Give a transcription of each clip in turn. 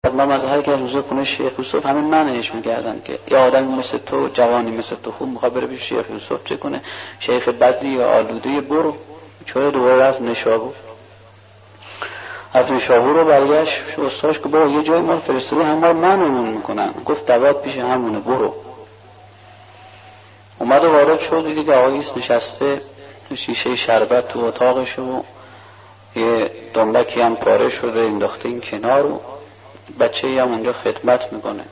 ما از هر که حضور خونه شیخ یوسف همین منعش می‌کردن که یه آدمی مثل تو، جوانی مثل تو خوب می‌خواد بره پیش شیخ یوسف چه کنه؟ شیخ بدی یا آلوده برو. چرا دوباره رفت نشابور. رفت نشابور رو برگشت استادش که بابا یه جای ما فرستاده همه رو منمون میکنن. گفت دوات پیش همونه برو. اومد و وارد شد دیدی که آقاییست نشسته شیشه شربت تو اتاقش و یه دنبکی هم پاره شده انداخته این کنار و بچه‌ای هم اونجا خدمت میکنه.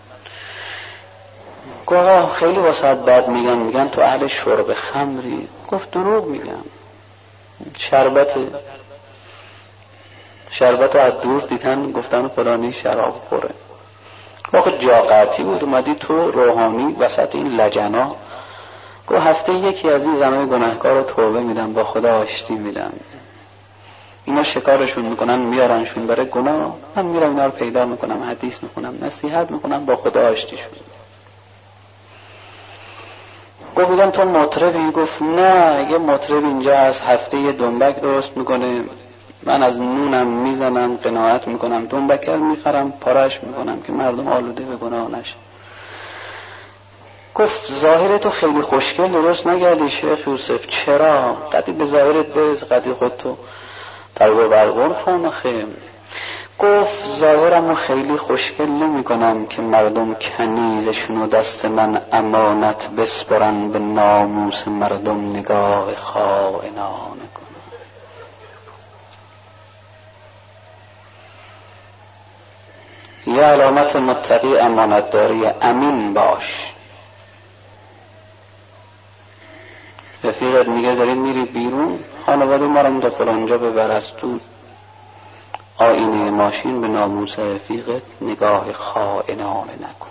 گفت خیلی واسه بد میگن تو اهل شرب خمری. گفت دروغ میگم. شربت رو از دور دیدن گفتن فلانی شراب خوره. واقع جاقتی بود اومدی تو روحانی وسط این لجنا. گفت هفته یکی از این زنای گناهکار رو توبه میدم با خدا آشتی میدم. اینا شکارشون میکنن میارنشون برای گناه، من میرم اینا رو پیدا میکنم حدیث میکنم نصیحت میکنم با خدا آشتیشون. گفت میگم تو مطربی؟ گفت نه یه مطرب اینجا از هفته یه دنبک درست میکنه، من از نونم میزنم قناعت میکنم دنبکر میخرم پارش میکنم که مردم آلوده به گناه نشه. گفت ظاهر تو خیلی خوشگل درست نگردی شیخ یوسف. چرا؟ قدی به ظاهرت برس قدی خودتو ترگو برگون کن آخه. گفت ظاهرمو خیلی خوشگل نمی کنم که مردم کنیزشونو دست من امانت بسپرن به ناموس مردم نگاه خائنانه کنن. یه علامت متقی امانتداری امین باش. رفیقت میگه داری میری بیرون خانواده ما رو تا فلانجا ببر از تو آینه ماشین به ناموس رفیقت نگاه خائنانه نکن.